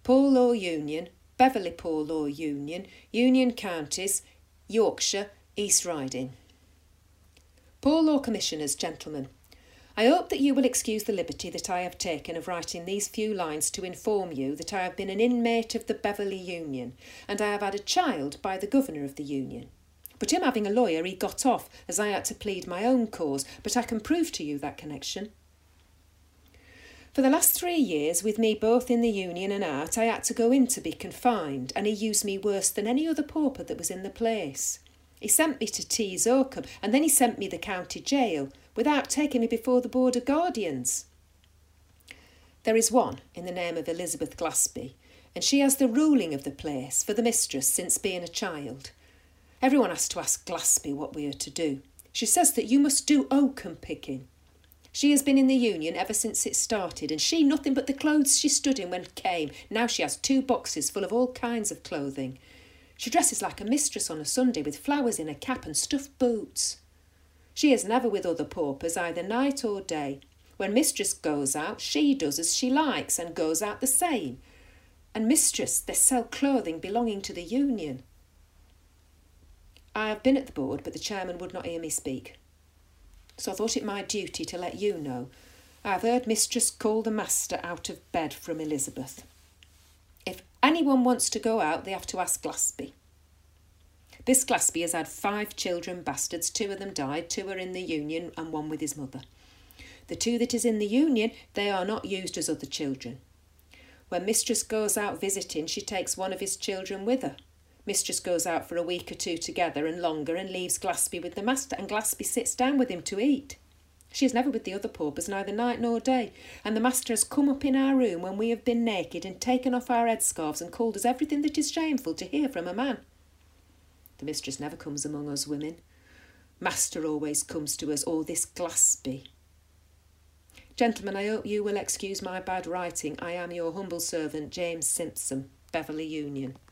Poor Law Union, Beverley Poor Law Union, Union Counties, Yorkshire, East Riding. Poor Law Commissioners, gentlemen, I hope that you will excuse the liberty that I have taken of writing these few lines to inform you that I have been an inmate of the Beverley Union, and I have had a child by the governor of the union. But him having a lawyer, he got off, as I had to plead my own cause, but I can prove to you that connection. For the last 3 years, with me both in the union and out, I had to go in to be confined, and he used me worse than any other pauper that was in the place. He sent me to Tees Oakham, and then he sent me the county jail, without taking me before the Board of Guardians. There is one in the name of Elizabeth Glaspie, and she has the ruling of the place for the mistress since being a child. Everyone has to ask Glaspie what we are to do. She says that you must do oakum picking. She has been in the union ever since it started, and she nothing but the clothes she stood in when it came. Now she has 2 boxes full of all kinds of clothing. She dresses like a mistress on a Sunday with flowers in her cap and stuffed boots. She is never with other paupers, either night or day. When mistress goes out, she does as she likes and goes out the same. And mistress, they sell clothing belonging to the union. I have been at the board, but the chairman would not hear me speak. So I thought it my duty to let you know. I have heard mistress call the master out of bed from Elizabeth. If anyone wants to go out, they have to ask Glaspie. This Glaspie has had 5 children bastards. 2 of them died, 2 are in the union and 1 with his mother. The 2 that is in the union, they are not used as other children. When mistress goes out visiting, she takes one of his children with her. Mistress goes out for a week or 2 together and longer and leaves Glaspie with the master, and Glaspie sits down with him to eat. She is never with the other paupers, neither night nor day, and the master has come up in our room when we have been naked and taken off our headscarves and called us everything that is shameful to hear from a man. The mistress never comes among us women. Master always comes to us, or this Glaspie. Gentlemen, I hope you will excuse my bad writing. I am your humble servant, James Simpson, Beverley Union.